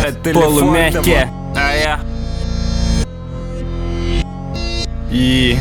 полумягкие. И...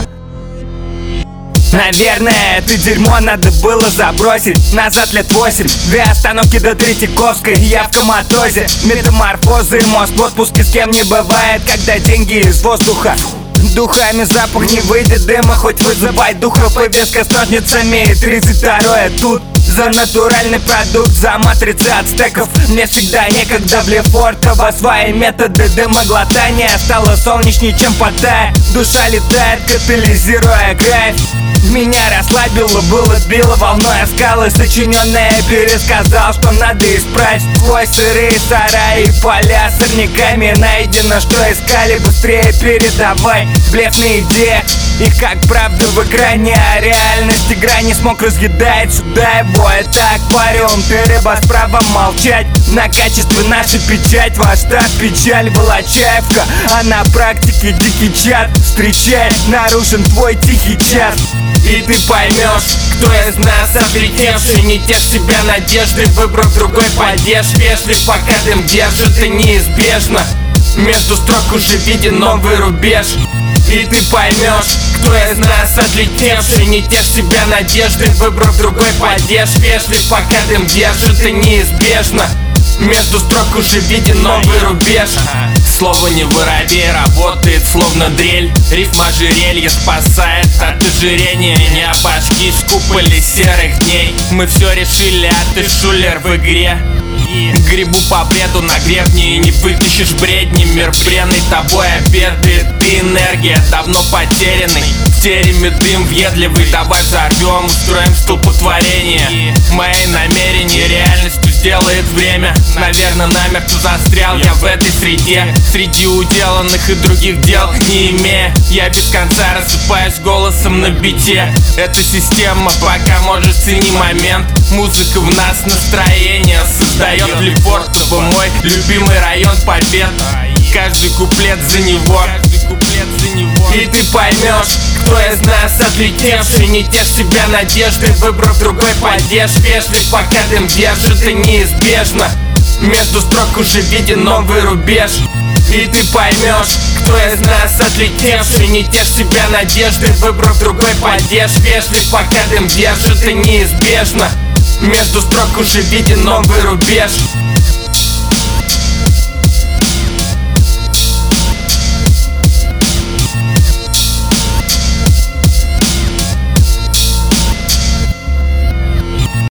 Наверное, это дерьмо надо было забросить назад лет 8. 2 остановки до Третьяковской, я в коматозе. Метаморфозы, мозг в отпуске с кем не бывает, когда деньги из воздуха. Духами запах не выйдет дыма, хоть вызывай духов и веска с ножницами. 32-е тут за натуральный продукт, за матрицы ацтеков. Мне всегда некогда в Лефортово свои методы дымоглотания. Стало солнечней, чем Паттайя. Душа летает, катализируя кайф. Меня расслабило, было сбило волной о скалы. Сочиненное пересказал, что надо исправить. Сквозь сырые сараи и поля сорняками найдено, что искали, быстрее передавай. Блефные идеи, их как правда в экране, а реальность игра не смог разъедает сюда и бой. Так, парень, ты рыба с правом молчать. На качестве наша печать, ваш штат печаль Волочаевка, а на практике дикий чат. Встречай, нарушен твой тихий час. И ты поймешь, кто из нас отлетевший, не тех себя надежды, выбрав другой падеж. Вежлив, пока дым держит, и неизбежно между строк уже виден новый рубеж. И ты поймешь, кто из нас отлетевший, не тех себя надежды, выбрав другой падеж. Вежлив, пока дым держит, и неизбежно между строк уже виден новый рубеж. Слово не воробей, работает словно дрель. Рифма ожерелье спасает от ожирения. Не обожги скупали серых дней. Мы все решили, а ты шулер в игре. Грибу по бреду на гребне и не вытащишь бредни. Мир бренный тобой обедает, ты энергия давно потерянный. В тереме дым въедливый, давай взорвем, устроим столпотворение. Мои намерения реальностью сделает время. Наверное, намертво застрял я в этой среде. Среди уделанных и других дел не имея, я без конца рассыпаюсь голосом на бите. Эта система пока может цени момент. Музыка в нас настроение создает. Лефортово мой любимый район побед. Каждый куплет за него. И ты поймешь, кто из нас отлетевший, не тех себя надежды, выбрав другой падеж. Вежлив, пока дым держит, и неизбежно между строк уже виден новый рубеж. И ты поймешь, кто из нас отлетевший, не тех себя надежды, выбрав другой падеж. Вежлив, пока дым держит, и неизбежно между строк уже виден новый рубеж.